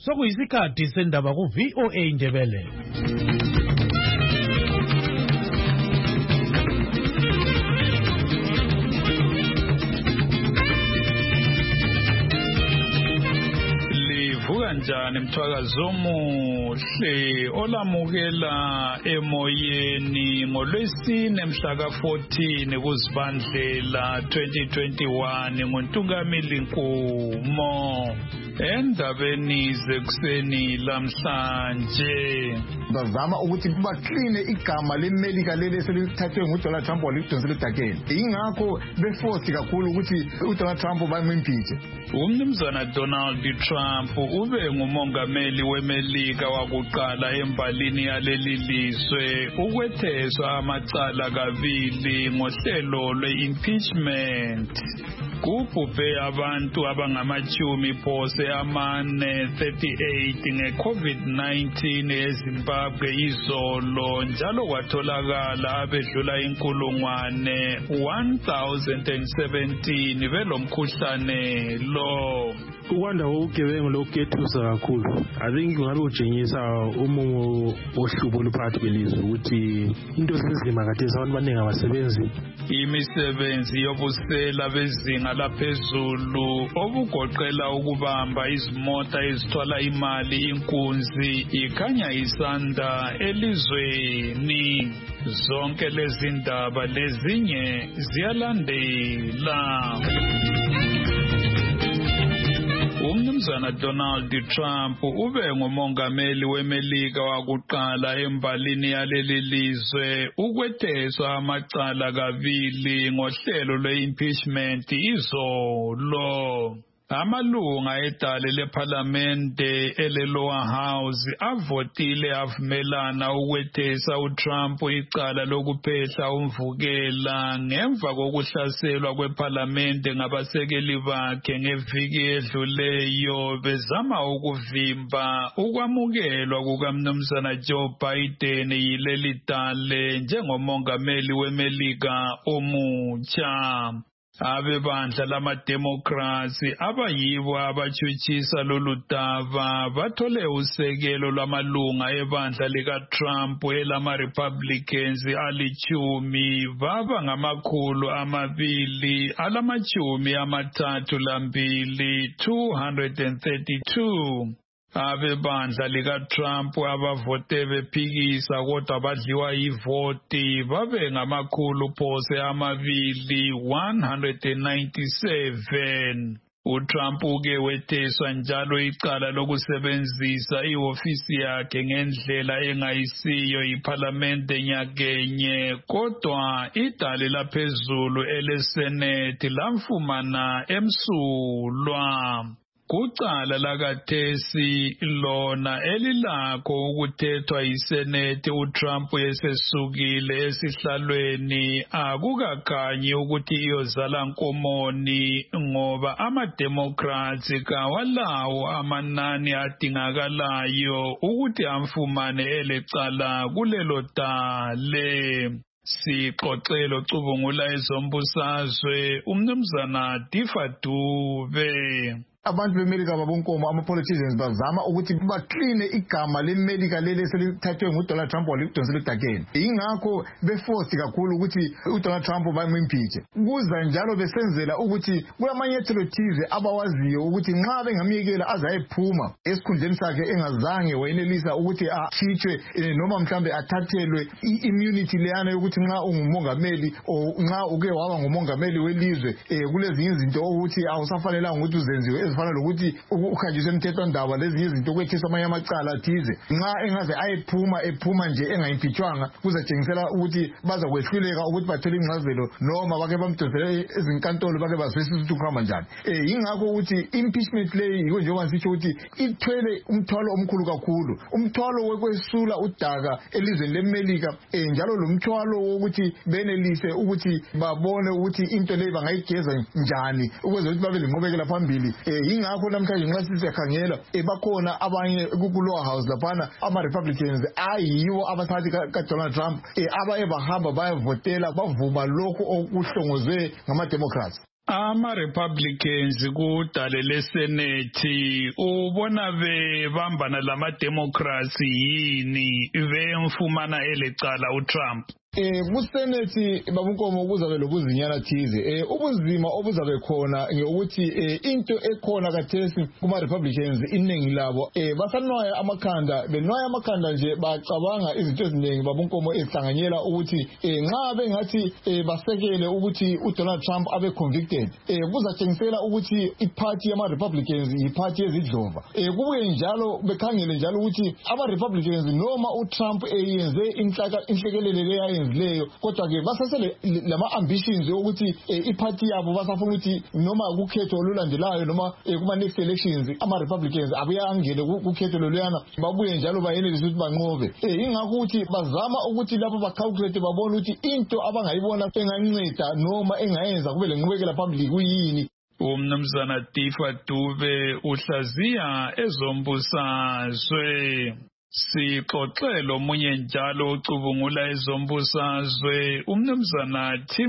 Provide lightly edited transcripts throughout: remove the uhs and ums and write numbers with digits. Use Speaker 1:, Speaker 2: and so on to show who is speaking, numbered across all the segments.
Speaker 1: Sokuyisikhathi sendaba ku VOA Indebele.
Speaker 2: Livuka njani mthwakazo omuhle olamukela emoyeni ngolwesine mhla ka-14 kuZibandlela 2021 nguNtungamili Nkumo. Endabeni zekuseni lamhlanje
Speaker 3: bazama ukuthi baclean igama leMelika leli eselithathwe nguDonald Trump walidonsela edakeni. Ingakho beforce kakhulu ukuthi uDonald Trump bamimpeach.
Speaker 2: Umnumzana Donald Trump ube ngumongameli weMelika wakuqala embalini yaleli lizwe ukwetheswa amacala kabili ngohlelo lwe-impeachment. Kubhubhe abantu abangamachumi phose amane 38 nge-COVID-19 eZimbabwe izolo njalo kwatholakala abedlula inkulungwane 1017 belomkhuhlane lo.
Speaker 4: Ukwanda kobugebengu lokukethusa kakhulu. I think ngabe utshengisa umumo ohlubo oluphakathi kwelizwe ukuthi into sezima khathesi abantu baningi abasebenzi.
Speaker 2: Imisebenzi yobusela bezinga laphezulu obugoqela ukubamba izimota ezithwala imali inkunzi ikhanya isanda elizweni. Zonke lezi ndaba lezinye ziyalandela. Umnumzana Donald Trump ube ngumongameli weMelika wakuqala embalini yaleli lizwe ukwetheswa amacala kabili ngohlelo lwe-impeachment izolo. Amalunga edale lephalamende ele-Lower House avotile avumelana ukwethesa uTrump icala lokuphehla umvukela ngemva kokuhlaselwa kwephalamende ngabasekeli bakhe ngeviki edluleyo bezama ukuvimba ukwamukelwa kukaMnumzana Joe Biden yileli dale njengomongameli weMelika omutsha. Abebandla lamademokrasi abayibo abatshutshisa lolu daba bathole usekelo lwamalunga ebandla likaTrump elama-Republicans alithumi baba ngamakhulu 232 232. Abebandla likaTrump abavote bephikisa kodwa badliwa yivoti babe ngamakhulu phose 197. uTrump uke wetheswa njalo icala lokusebenzisa ihofisi yakhe ngendlela engayisiyo iphalamende nyakenye kodwa idale laphezulu eleSenate lamfumana emsulwa. Kucala lakathesi lona elilakho ukuthethwa yiSenate uTrump esesukile esihlalweni akukakhanyi ukuthi iyozala nkomoni ngoba amademokrats kawalawo amanani adingakalayo ukuthi amfumane elecala kulelo dale. Sixoxelo cubungula ezombusazwe umnumzana Difa Dube.
Speaker 3: Abantu beMelika babonkomo ama-politicians bazama ukuthi baclean igama leMelika leli eselithathwe nguDonald Trump walidonsela edakeni. Ingakho beforce kakhulu ukuthi uDonald Trump bamimpeach. Kuza njalo besenzela ukuthi kulamanyathelo thize abawaziyo ukuthi nxa bengamyekela azayephuma esikhundleni sakhe engazange wayenelisa ukuthi akhitshwe noma mhlambe athathelwe i-immunity leyana yokuthi nxa ungumongameli o nxa uke waba ngumongameli welizwe kulezinye izinto ukuthi awusafanelanga ukuthi uzenziwe ezifana lokuthi ukhanjiswe emthethwandaba lezinye izinto ukwethesa amanye amacala athize. Nxa engaze ephuma nje engayimpeachwanga kuzatshengisela ukuthi bazakwehluleka ukuthi bathole ingcazelo noma bake bamdonsele ezinkantolo bake bazwisisa ukuthi kuhamba njani. Ingakho ukuthi impeachment leyi yiko njengoba sisho ukuthi ithwele umthwalo omkhulu kakhulu, umthwalo wokwesula udaka elizweni leMelika njalo lo mthwalo wokuthi benelise ukuthi babone ukuthi into leyi bangayigeza njani ukuze ukuthi babe lenqubekela phambili. Ingakho namhlanje nxa sisekhangela bakhona abanye ku-Lower House laphana ama-Republicans ayiwo abaphakathi kaDonald Trump abaye bahamba bayavotela bavuma lokhu okuhlongozwe ngama-Democrats.
Speaker 2: Ama-Republicans kudale leSenate ubona bebambana lama-Democrats yini bemfumana elecala uTrump?
Speaker 3: Kusenethi babunkomo kuzabe lobuzinyana thize ubuzima obuzabe khona ukuthi into ekhona kathesi kuma Republicans iningi labo basanwaya amakhanda nje bacabanga izinto eziningi babunkomo ezihlanganyela ukuthi nxa bengathi basekele ukuthi uDonald Trump abe convicted kuzatshengisela ukuthi iparty yama Republicans iparty yezidlova kubuye njalo bekhangele njalo ukuthi ama Republicans noma uTrump eyenze inhlekelele leyo kodwa ke basasele lama ambitions ukuthi iparty yabo basafuna ukuthi noma ukhetho olulandelayo noma kuma next elections ama Republicans abuyangele ukhetho loluyana babuye njalo bayenelisa ukuthi banqobe ingakho ukuthi bazama ukuthi lapho bacalculate babone ukuthi into abangayibona enganceda noma engayenza kube lenqubekela phambili kuyini.
Speaker 2: Umnumzana Tifa Dube uhlaziya ezombusazwe. Sixoxelo omunye njalo ocubungula ezombusazwe umnumzana Tim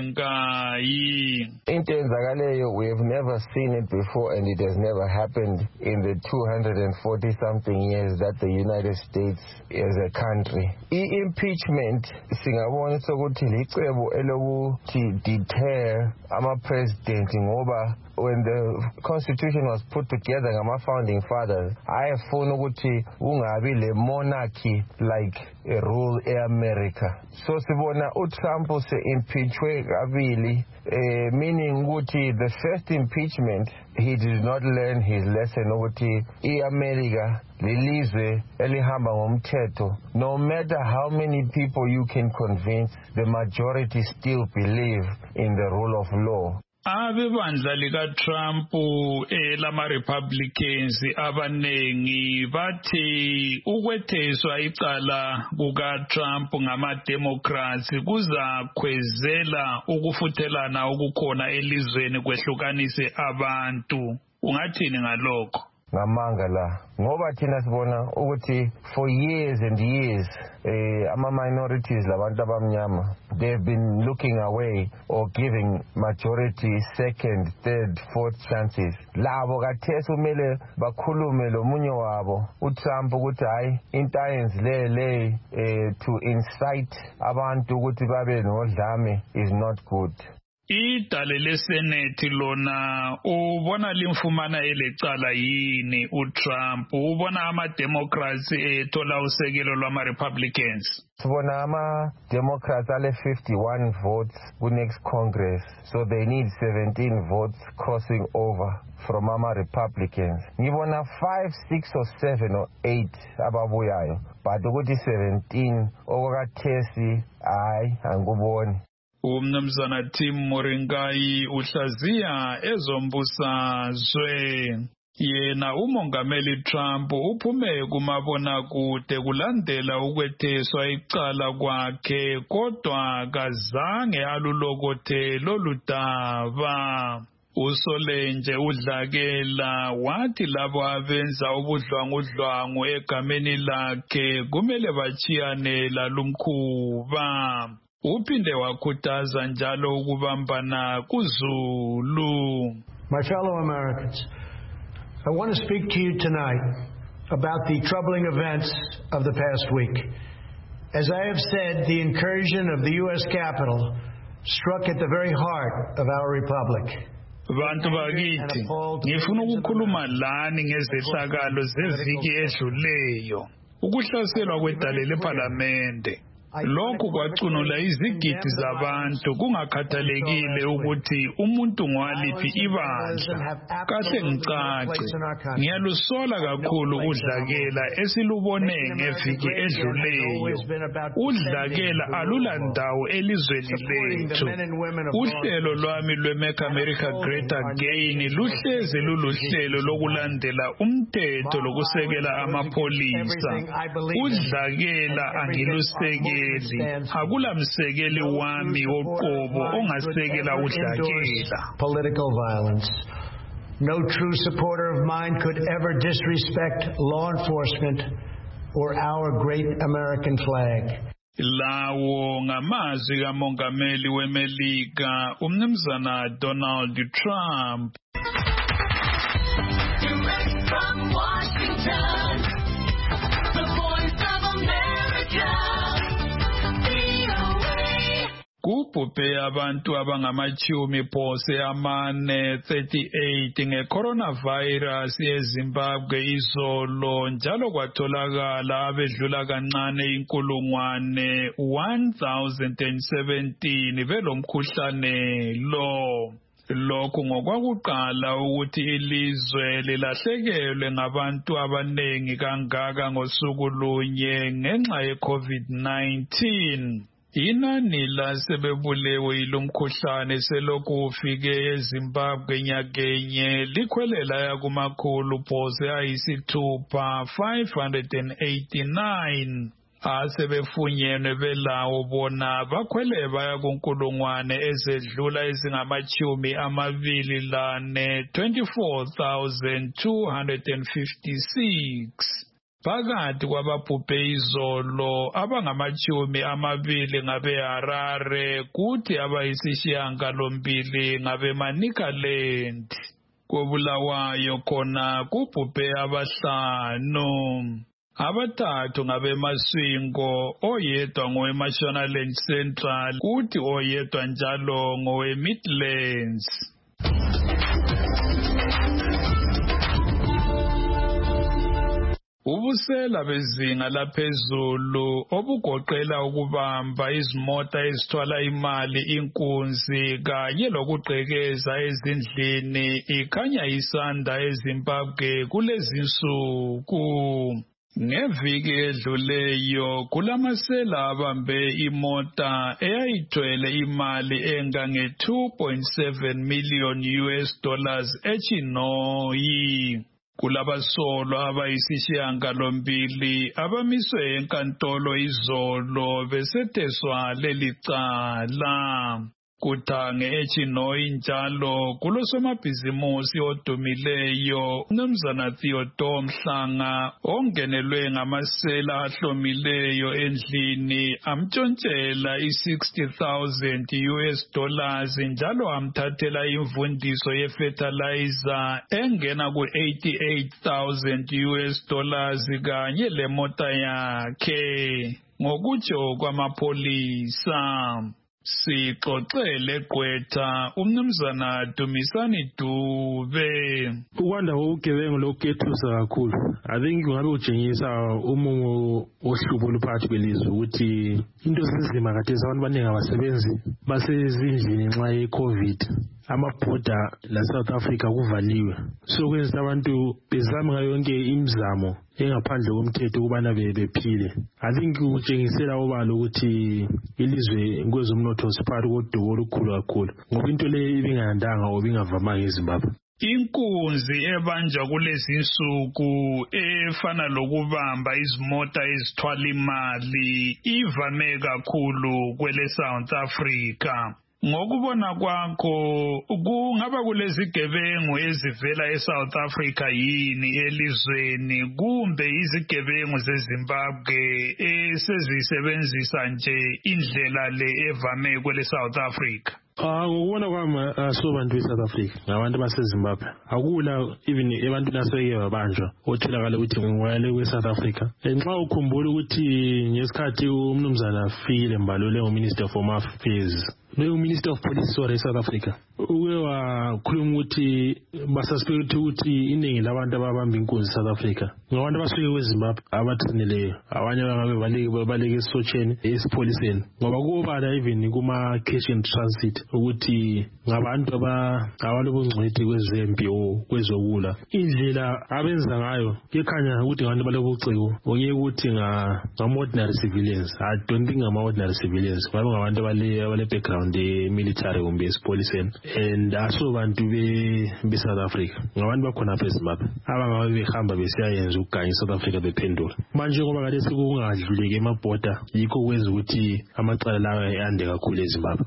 Speaker 2: Moringayi.
Speaker 5: Into enzakaleyo, we have never seen it before and it has never happened in the 240 something years that the United States is a country. I-impeachment singabona sokuthi licebo elokuthi deter ama-president ngoba when the constitution was put together ngama founding fathers ayefuna ukuthi ungabi le monarchy like a rule eAmerica. So sibona uTrump se impeachwe kabili meaning ukuthi the first impeachment he did not learn his lesson ukuthi iAmerica lilizwe elihamba ngomthetho. No matter how many people you can convince, the majority still believe in the rule of law.
Speaker 2: Abebandla likaTrump lama-Republicans abanengi bathi ukwetheswa icala kukaTrump ngama-Democrats kuzakhwezela ukufuthelana okukhona elizweni kwehlukanise abantu. Ungathini ngalokho?
Speaker 5: Ngamanga la ngoba thina sibona ukuthi for years and years ama-minorities labantu abamnyama they've been looking away or giving majority second, third, fourth chances. Labo kathesi umele bakhulume lomunye wabo uTrump ukuthi hayi into ayenzileyo to incite abantu ukuthi babe nodlame is not good.
Speaker 2: Idale leSenate lona ubona limfumana elecala yini uTrump? Ubona ama-Democrats ethola usekelo lwama-Republicans?
Speaker 5: Sibona ama-Democrats ale 51 votes ku-next Congress, so they need 17 votes crossing over from ama-Republicans. Ngibona 5, 6 or 7 or 8 ababuyayo, but ukuthi 17 okwakathesi hayi angikuboni.
Speaker 2: Umnumzana Tim Moringayi uhlaziya ezombusazwe. Yena umongameli Trump uphume kumabonakude kulandela ukwetheswa icala kwakhe kodwa kazange alulokothe loludaba. Usolenje uDlakela wathi labo abenza ubudlwangudlwangu egameni lakhe kumele bachiyane lalumkhuba. Uphinde wakhuthaza njalo ukubambana kuZulu.
Speaker 6: My fellow Americans, I want to speak to you tonight about the troubling events of the past week. As I have said, the incursion of the U.S. Capitol struck at the very heart of our republic.
Speaker 2: Bantu bakithi, ngifuna ukukhuluma lani ngezehlakalo zeviki edluleyo. Ukuhlaselwa kwedale lePhalamende. Lokhu kwacunula izigidi zabantu kungakhathalekile ukuthi umuntu ngwaliphi ibandla. Kahle ngicace, ngiyalusola kakhulu uDlakela esilubone ngeviki edluleyo. uDlakela alulandawo elizweni lethu. Uhlelo lwami lwe-Make America Great Again luhlezi luluhlelo lokulandela umthetho lokusekela amapholisa. uDlakela angilusekeli. Akula msekeli wami woqobo ongasekela uDlakela.
Speaker 6: Political violence. No true supporter of mine could ever disrespect law enforcement or our great American flag.
Speaker 2: Lawo ngamazwi kaMongameli weMelika uMnumzana Donald Trump.
Speaker 7: Direct from Washington, the Voice of America, VOA.
Speaker 2: Kubhubhe abantu abangamachumi phose amane 38 nge-coronavirus eZimbabwe izolo njalo kwatholakala abedlula kancane 1017 belomkhuhlane lo. Lokhu ngokwakuqala ukuthi ilizwe lilahlekelwe ngabantu abanengi kangaka ngosuku lunye ngenxa ye-COVID-19. Inani lasebebulewe yilomkhuhlane selokhu ufike eZimbabwe nyakenye likhwelela yakumakhulu phose ayisithupha 589. Asebefunyenwe belawo bona bakhwele baya kunkulungwane ezedlula ezingamachumi amabili lane 24,256. Phakathi kwababhubhe izolo abangamachumi amabili ngabeHarare kuthi abayisishiyagalombili ngabeManicaland. KoBulawayo khona kubhubhe abahlanu. Abathathu ngabeMasvingo, oyedwa ngoweMashonaland Central kuthi oyedwa njalo ngoweMidlands. Ubusela bezinga laphezulu obugoqela ukubamba izimota ezithwala imali inkunzi kanye lokugqekeza ezindlini ikhanya isanda eZimbabwe kulezinsuku. Ngeviki edluleyo kulamasela abambe imota eyayithwele imali engange $2.7 million eChinoyi. Kulabasolwa abayisishiyagalombili abamiswe enkantolo izolo besetheswa lelicala. Kuthange eChinoyi njalo kulosomabhizimusi odumileyo uMnumzana Theodore Mhlanga ongenelwe ngamasela ahlomileyo endlini amtshontshela $60,000 njalo amthathela imvundiso yefertilizer engena ku$88,000 kanye lemota yakhe ngokutsho kwamapholisa. Sixoxele Gqwetha uMnumzana Dumisani Dube.
Speaker 4: Ukwanda kobugebengu lokukethusa kakhulu. I think ngabe utshengisa umumo ohlubo oluphathi kwelizwe ukuthi into sezima khathesi abantu abaningi abasebenzi basezindlini ngenxa ye-COVID. Amabhoda la-South Africa kuvaliwe. So kwenza abantu bezama ngayo yonke imizamo engaphandle komthetho ukubana bephile. I think utshengisela obala ukuthi ilizwe kwezomnotho siphakathi kodubo olukhulu kakhulu ngoba into le ibingandanga or ibingavamanga eZimbabwe.
Speaker 2: Inkunzi ebanjwa kulezi insuku efana lokubamba izimota ezithwala imali ivame kakhulu kwele South Africa. Ngokubona kwakho kungaba kulezigebengu ezivela eSouth Africa yini elizweni kumbe izigebengu zeZimbabwe esezisebenzisa nje indlela le evame kwele South Africa?
Speaker 4: Ngokubona kwami asobantu beSouth Africa ngabantu baseZimbabwe. Akula even ebantwini aseke babanjwa otholakala ukuthi ngwale kweSouth Africa. Nxa ukhumbula ukuthi ngesikhathi uMnumzana Fikile Mbalule nguMinister for Home Affairs loyo Minister of Police wa South Africa uke wakhuluma ukuthi basuspect ukuthi iningi labantu ababamba inkunzi South Africa ngabantu abasuke kweZimbabwe abathineleyo abanye bangabe baleke esotsheni esipholiseni ngoba kubala even kuma cash and transit ukuthi ngabantu abalobungcwethi kwezempi kwezokula. Indlela abenza ngayo kekhanya ukuthi ngabantu balobuciko ongeke ukuthi ngama-ordinary civilians. I don't think ngama-ordinary civilians babe ngabantu abale background military kumbe esipholiseni and asobantu be-South Africa ngabantu bakhona apha eZimbabwe abangabe behamba besiyayenza ukuganya eSouth Africa bephendula. Manje ngoba kade sekungadluleki emabhoda yikho kwenza ukuthi amacala lawa ande kakhulu eZimbabwe.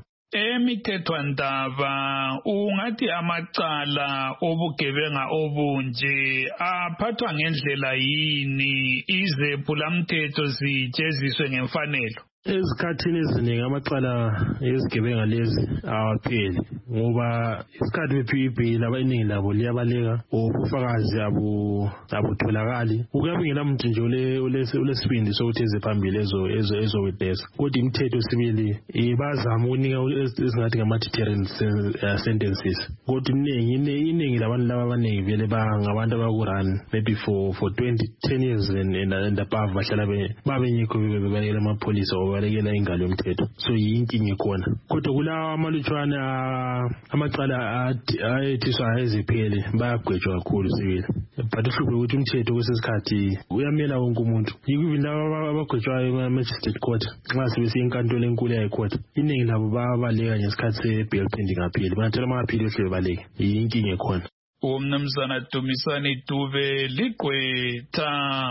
Speaker 2: Emithethwandaba ungathi amacala obugebenga obunje aphathwa ngendlela yini izephulamthetho zijeziswe ngemfanelo?
Speaker 4: Ezikhathini eziningi amacala ezigebenga lezi awapheli ngoba isikhathi bephiwa ibheyili abaningi labo liyabaleka ubufakazi abutholakali ukuyabingela umuntu nje ulesibindi sokuthi eze phambili ezowitness kodwa imithetho sibili bazama ukunika ezingathi ngama-deterrent sentences kodwa iningi labantu laba abaningi vele bangabantu abakurun maybe for 10 years and above bahlala babengekho bebalekela amapholisa balekela ingalo yomthetho so yinkinga ikhona kodwa kulawa amalutshwana amacala ayethiswa eziphele bayagwetshwa kakhulu sibili but uhlupho ukuthi umthetho kwesesikhathi uyamela wonke umuntu even laba abagwetshwayo ema-magistrate court nxa sebesiya enkantolo enkulu yayikhotha iningi labo babaleka ngesikhathi se-bail pending aphili bangathola amaphili behle bebaleke yinkinga ekhona.
Speaker 2: Umnumzana Dumisani Dube ligqwetha.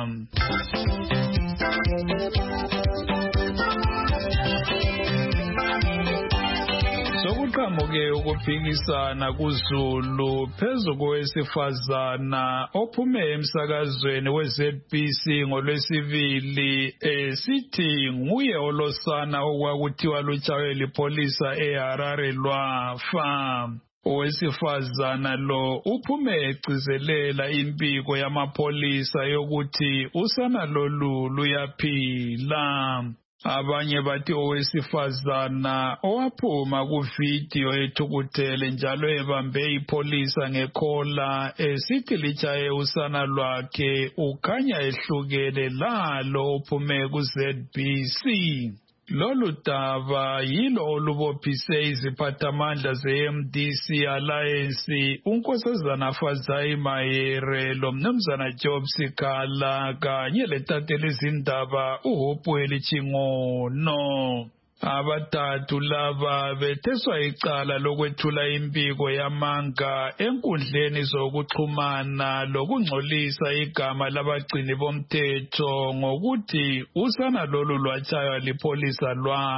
Speaker 2: Sokuqhamuke ukuphikisana kuZulu phezu kowesifazana ophume emsakazweni we-ZBC ngolwesibili sithi nguye olosana okwakuthiwa lutshawe lipholisa eHarare lwafa. Owesifazana lo uphume egcizelela impiko yamapholisa yokuthi usana lolu luyaphila. Abanye bathi owesifazana owaphuma kuvidiyo ethukuthele njalo ebambe ipholisa ngekhola esithi litshaye usana lwakhe ukhanya ehlukene lalo ophume ku-ZBC. Lolu daba yilo olubophise iziphathamandla ze-MDC Alliance unkosazana Fazai Mahere lomnumzana Job Sikhala kanye letatheli izindaba uHopewell Chingono. Abathathu laba betheswa icala lokwethula impiko yamanga enkundleni zokuxhumana lokungcolisa igama labagcini bomthetho ngokuthi usana lolu lwatshaywa lipholisa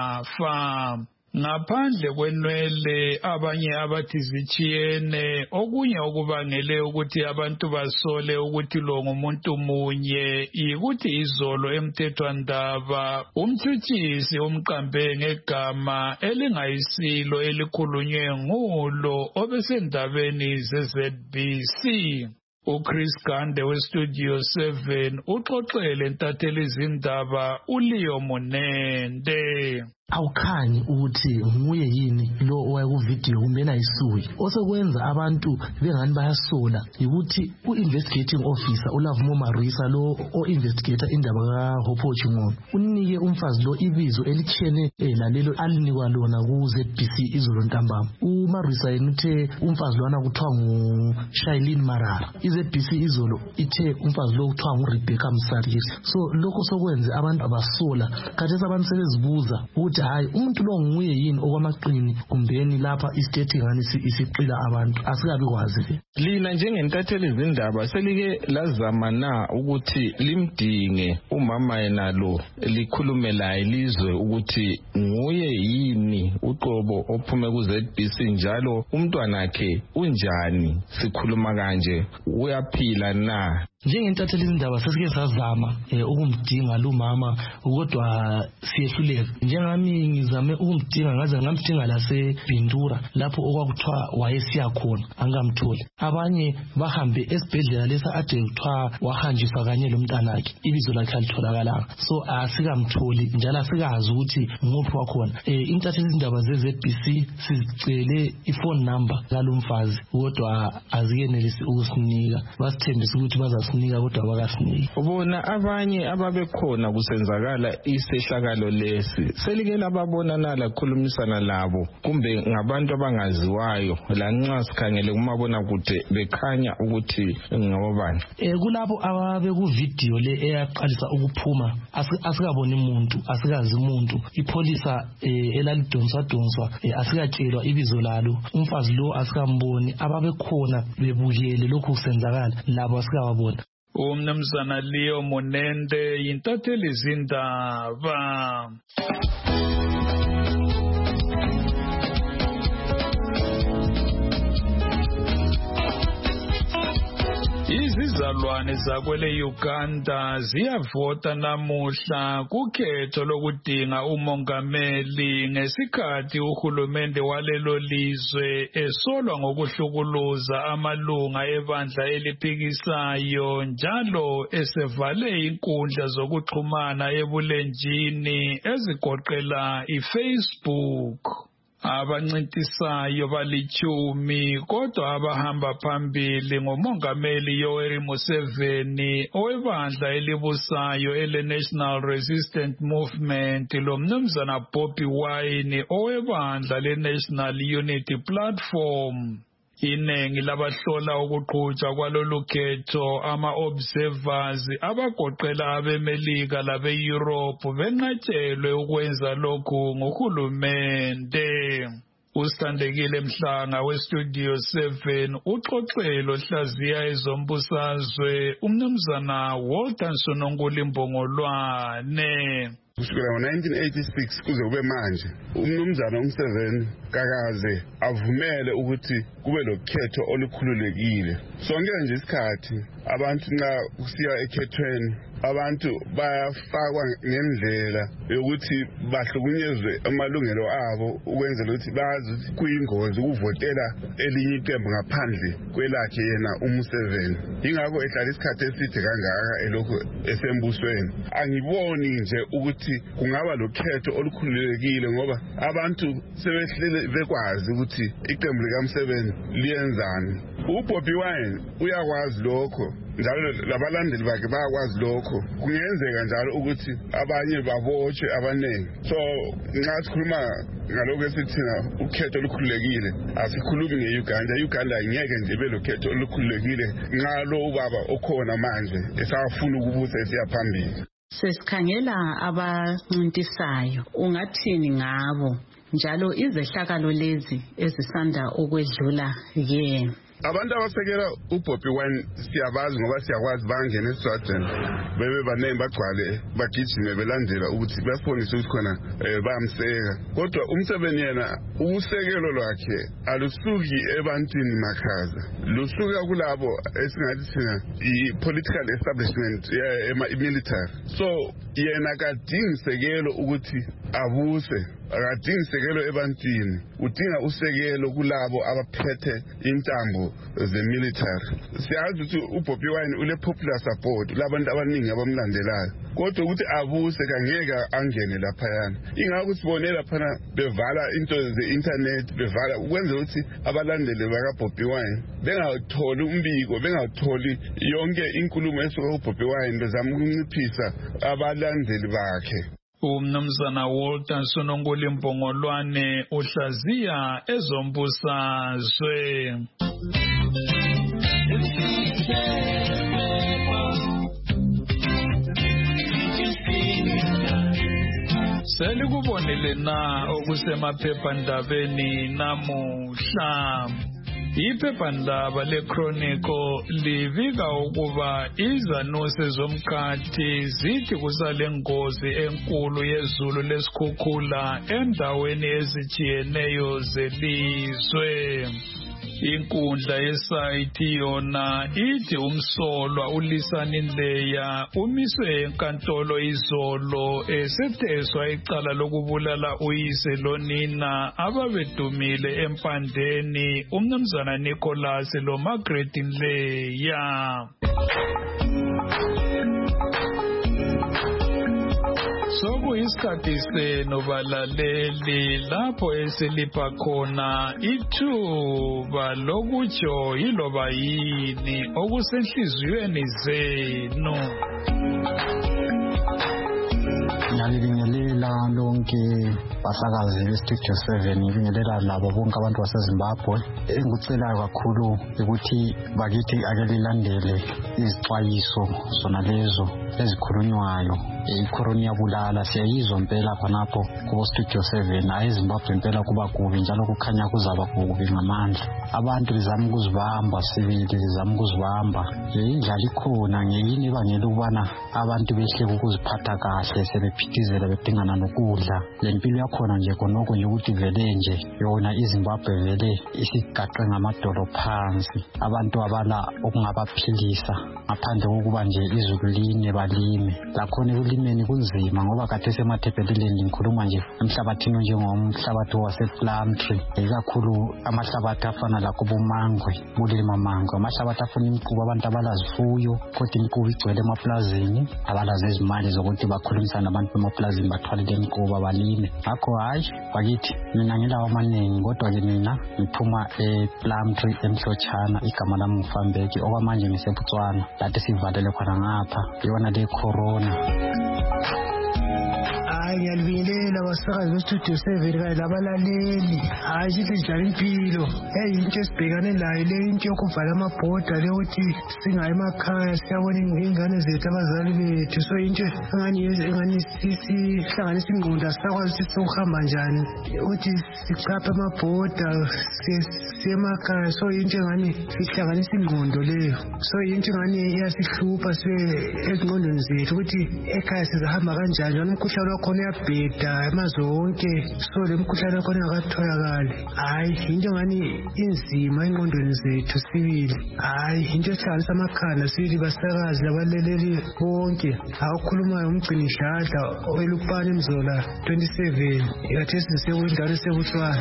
Speaker 2: lwafa. Ngaphandle kwenwele abanye abathi zichiyene okunye okubangele ukuthi abantu basole ukuthi lo ngumuntu munye ikuthi izolo emthethwandaba umthutshisi umqambe ngegama elingayisilo elikhulunywe ngulo obesendabeni ze-ZBC. uChris Gande weStudio 7 uxoxele entatheli izindaba uLeo Munende.
Speaker 8: Awukhanyi ukuthi nguye yini lo owakuvidiyo kumbe ayisuyi osekwenza abantu bengani bayasola ukuthi uinvestigating officer uLavumo Marisa lo oinvestigator indaba kaHopewell Chingono unike umfazi lo ibizo elitshene lalelo alinikwa lona ku-ZBC izolo ntambama. uMarisa yenithe umfazi lwana kuthiwa nguShailene Marara, iZBC izolo ithe umfazi lo kuthiwa nguRebecca Msariri. So lokho sokwenze abantu abasola khathesi abantu sebezibuza ukuthi hayi umuntu lo nguye yini okwamaqini kumbeni lapha istate ngani isiqila abantu asikabi kwazi.
Speaker 5: Lina njengentatheli izindaba selike lazama na ukuthi limdinge umama yena lo likhulume laye lizwe ukuthi nguye yini uqobo ophume ku-ZBC njalo umntwana wakhe unjani, sikhuluma kanje uyaphila na?
Speaker 8: Njengentatheli izindaba sesike sazama ukumdinga lo mama kodwa siyehluleka. Njengami ngizame ukumdinga ngaze ngamdinga laseBindura lapho okwakuthiwa wayesiya khona angamtholi. Abanye bahambe esibhedlela lesa ade kuthiwa wahanjiswa kanye lomntanakhe ibizo lakhe alitholakala. So asikamtholi njalo asikazi ukuthi nguphi wakhona. Intatheli izindaba ze-ZBC sizicele iphone number kalomfazi kodwa azikenelisi ukusinika. Basithembisa ukuthi bazasinika kodwa abakasinika.
Speaker 5: Ubona abanye ababekhona kusenzakala isehlakalo lesi selike lababona nala khulumisana labo kumbe ngabantu abangaziwayo lanxa sikhangele kumabona kude bekhanya ukuthi ngabani?
Speaker 8: Kulabo ababe ku video le eyaqalisa ukuphuma asikaboni umuntu, asikazi umuntu. Ipolisa elalidonswa asikatshelwa ibizo lalo. Umfazi lo asikamboni, ababekhona bebukele lokho kusenzakala labo asikababona.
Speaker 2: Umnumzana Leo Munende yintatheli izindaba. Izizalwane zakwele Uganda ziyavota namuhla kukhetho lokudinga umongameli ngesikhathi uhulumende walelo lizwe esolwa ngokuhlukuluza amalunga ebandla eliphikisayo njalo esevale inkundla zokuxhumana ebulenjini ezigoqela iFacebook. Abancintisayo balitshumi kodwa abahamba phambili ngomongameli Yoweri Museveni owebandla elibusayo ele-National Resistance Movement lomnumzana Bobi Wine owebandla le-National Unity Platform. Inengi labahlola ukuqhutshwa kwalolu khetho ama-observers abagoqela abeMelika labe-Europe benqatshelwe ukwenza lokhu nguhulumende. Usithandekile Mhlanga weStudio 7 uxoxelo hlaziya ezombusazwe umnumzana Walter Sononguli Mbongolwane.
Speaker 9: Kusukela ngo-1986 kuze kube manje umnumzana uMseveni kakaze avumele ukuthi kube lokhetho olukhululekile. Sonke nje isikhathi abantu nxa kusiya ekhethweni abantu bayafakwa ngendlela yokuthi bahlukunyezwe amalungelo abo ukwenzela ukuthi bazi ukuthi kuyingozi ukuvotela elinye iqembu ngaphandle kwelakhe yena uMseveni. Ingakho ehlala isikhathi eside kangaka elokhu esembusweni. Angiboni nje ukuthi kungaba lokhetho olukhululekile ngoba abantu sebehlele bekwazi ukuthi iqembu likaMseveni liyenzani. uBobi Wine uyakwazi lokho njalo labalandeli bakhe bayakwazi lokho. Kungenzeka njalo ukuthi abanye babotshwe abaningi. So nxa sikhuluma ngalokho esithina ukhetho olukhululekile asikhulumi ngeUganda. Uganda ngeke nje belokhetho olukhululekile nxa lo ubaba okhona manje esafuna ukubusa esiya phambili.
Speaker 10: Sesikhangela abancintisayo ungathini ngabo njalo izehlakalo lezi ezisanda ukwedlula ke
Speaker 9: abantu abasekela uBobi Wine siyabazi ngoba siyakwazi bangena eSweden bebe banemba bagcwale bagijime belandela ukuthi bafundise ukuthi khona bayamseka. Kodwa uMseveni yena usekelo lwakhe alusuki ebantwini makhaza, lusuka kulabo esingathi thina i-political establishment military. So yena kadingi sekelo ukuthi abuse, akadingi sekelo ebantwini, udinga usekelo kulabo abaphethe intambo ze-military. Siyazi ukuthi uBobi Wine ule-popular support labantu abaningi abamlandelayo, kodwa ukuthi abuse kangeke angene laphayana. Ingakho sibone laphana bevala into ze-internet, bevala ukwenzela ukuthi abalandeli bakaBobi Wine bengatholi umbiko, bengatholi yonke inkulumo esuka kuBobi Wine bezama ukunciphisa abalandeli bakhe.
Speaker 2: Umnumzana Walter Sononguli Mbongolwane uhlaziya ezombusazwe. Selikubonile na okusemaphephandabeni namuhla. Iphephandaba leChronicle livika ukuba izanuse zomkhathi zithi kusale ngozi enkulu yezulu lesikhukhula endaweni ezitshiyeneyo zelizwe. Inkundla yesayithi yona ithi umsolwa uLisani Nleya umiswe enkantolo izolo esetheswa icala lokubulala uyise lonina ababedumile empandeni umnumzana Nicholas loMargaret Nleya. Sokuyisikhathi senu balaleli lapho esilipha khona ithuba lokutsho yiloba yini okusenhliziyweni zenu.
Speaker 11: Ngiyalibingelela lonke basakazi beStudio 7, ngibingelela labo bonke abantu baseZimbabwe. Engikucelayo kakhulu ukuthi bakithi ake lilandele izixwayiso zona lezo ezikhulunywayo icorona iyabulala. Siyayizwa impela khonapho kubo Studio 7 hayi eZimbabwe impela kuba kubi njalo kukhanya kuzaba kubi ngamandla. Abantu lizama ukuzibamba sibili lizama ukuzibamba. Indlala ikhona ngeyini ibangela ukubana abantu behle ukuziphatha kahle sebephithizela bedingana nokudla. Le mpilo yakhona nje khonoko nje ukuthi vele nje yona iZimbabwe vele isigaxe ngamadolo phansi. Abantu abala okungabaphilisa ngaphandle kokuba nje izulu line balime. Lakhona ekulimeni kunzima ngoba kade semathebheleleni ngikhuluma nje emhlabathini njengomhlabathi wasePlumtree. Ikakhulu amahlabathi afana lakubomangwe bulima mango. Amahlabathi afuna imqubo abantu abalazifuyo kodwa imqubo igcwele emaplazini abalazi izimali zokuthi bakhulumisana nabantu bemaplazini bathwalele imqubo balime. Ngakho hayi bakithi mina ngilawo amaningi kodwa ke mina ngiphuma ePlumtree eMhlotshana igama lami ngufambeki okwamanje ngiseBotswana lathi sivalele khona ngapha yona le corona.
Speaker 6: Ngiyalibingelela abasakazi beStudio 7 kanye labalaleli. Hayi sidlala impilo into esibhekane nayo le into yokuvala amabhoda le ukuthi singayi emakhaya siyabona ingane zethu abazali bethu. So into engani sihlanganisa ingqondo asakwazi ukuthi sokuhamba njani ukuthi sichaphe amabhoda siyemakhaya. So into engani sihlanganisa ingqondo leyo. So into engani iyasihlupha ezingqondweni zethu ukuthi ekhaya sizahamba kanjani. Umkhuhlane wakhona uyabheda amazonke. So le mkhuhlane wakhona akatholakali. Hayi into engani inzima engqondweni zethu sibili. Hayi into esihlanganisa amakhanda sibili basakazi labaleleli bonke. Akukhulumayo umgcini shadla oweLupane Mzola 27 yathesi sisekwindawo eseBotswana.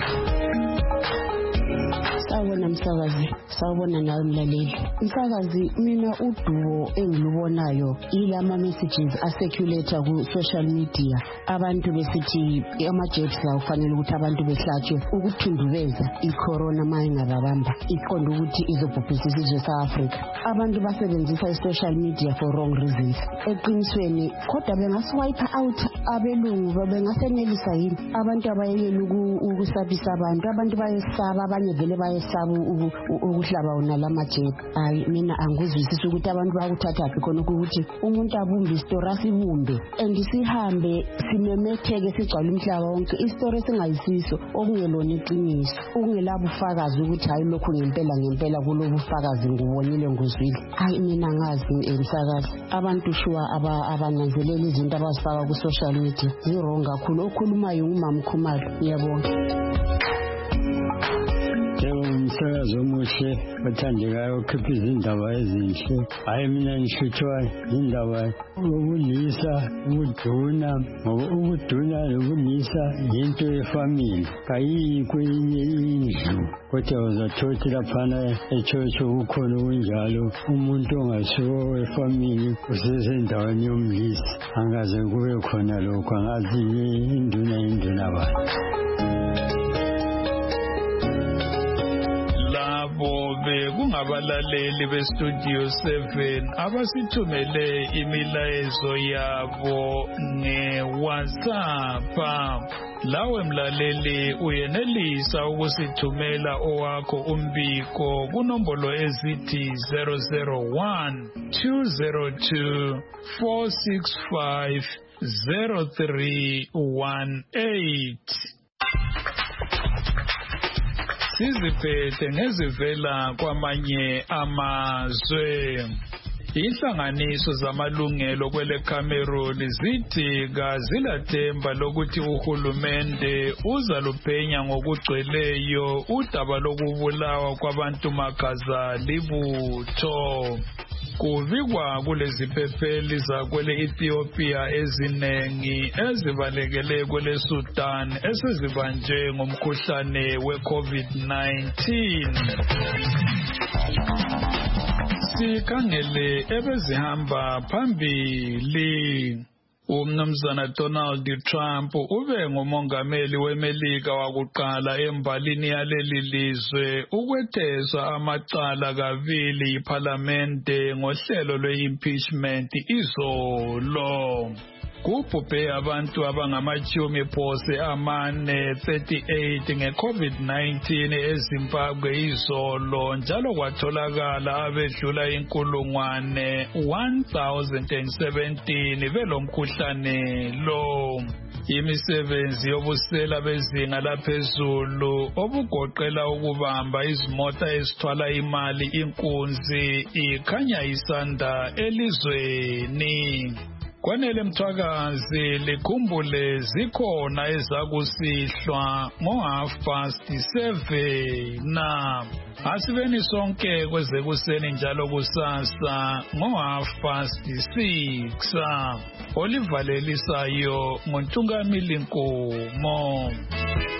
Speaker 12: Sawubona msakazi, sawubona nawe mlaleli. Msakazi, mina uduo engilubonayo ilama messages acirculate ku social media. Abantu besithi ama-jabs la kufanele ukuthi abantu behlatshwe ukuthundubeza icorona mayingababamba iqonda ukuthi izobhubhisa isizwe se-Africa. Abantu basebenzisa i-social media for wrong reasons. Eqinisweni kodwa bengaswipe out abelungu bengasenelisa yini abantu abayekela ukusabisa abantu bayesaba abanye vele bayesaba ukuhlaba wona lamajeki. Hayi mina angizwisisi ukuthi abantu bayakuthathaphi khona ukuthi umuntu abumbe isitori asibumbe and sihambe simemetheke sigcwala umhlaba wonke isitori singayisiso okungelona iqiniso okungelabo ufakazi ukuthi hayi lokhu ngempela kulobu ufakazi ngubonile nguzwile. Hayi mina ngazi emsakazi abantu shuwa abananzelela izinto abazifaka ku social media zirong kakhulu. Okhulumayo umama Khumalo. Ngiyabonga.
Speaker 13: Umsakazi omuhle othandekayo okhipha izindaba ezinhle. Hayi mina ngishuthwa izindaba ubulisa ubuduna ngoba ubuduna nobulisa yinto yefamily kayiyi kwenye indlu kodwa uzathothi laphana eChurch kukhona kunjalo umuntu ongasuka wefamily usesendaweni yomlisi angaze kube khona lokho angazi induna abantu.
Speaker 2: Kungabalaleli beStudio 7 abasithumele imilayezo yabo ngeWhatsApp. Lawe mlaleli uyenelisa ukusithumela owakho umbiko kunombolo ezithi 001 202 465 0318. Siziphethe ngezivela kwamanye amazwe. Inhlanganiso zamalungelo kwele Cameroon zithi kazilathemba lokuthi uhulumende uzaluphenya ngokugcweleyo udaba lokubulawa kwabantu magaza libutho. Kuvikwa kulezi phepheli zakwele Ethiopia ezinengi ezibalekele kwele Sudan esezibanje ngomkhuhlane we-COVID-19. Sikhangele ebezihamba phambili. Umnumzana Donald Trump ube ngumongameli weMelika wakuqala embalini yaleli lizwe ukwetheswa amacala kabili yiphalamende ngohlelo lwe-impeachment izolo. kubhubhe abantu abangamachumi phose amane 38 nge-COVID-19 eZimbabwe izolo, njalo kwatholakala abedlula inkulungwane 1017 belomkhuhlane lo. Imisebenzi yobusela bezinga laphezulu obugoqela ukubamba izimota ezithwala imali inkunzi ikhanya isanda elizweni. Kwanele Mthwakazi likhumbule zikhona ezakusihlwa ngo7:30 na asibeni sonke kwezekuseni njalo kusasa ngo6:30 olivalelisayo nguNtungamili Nkomo.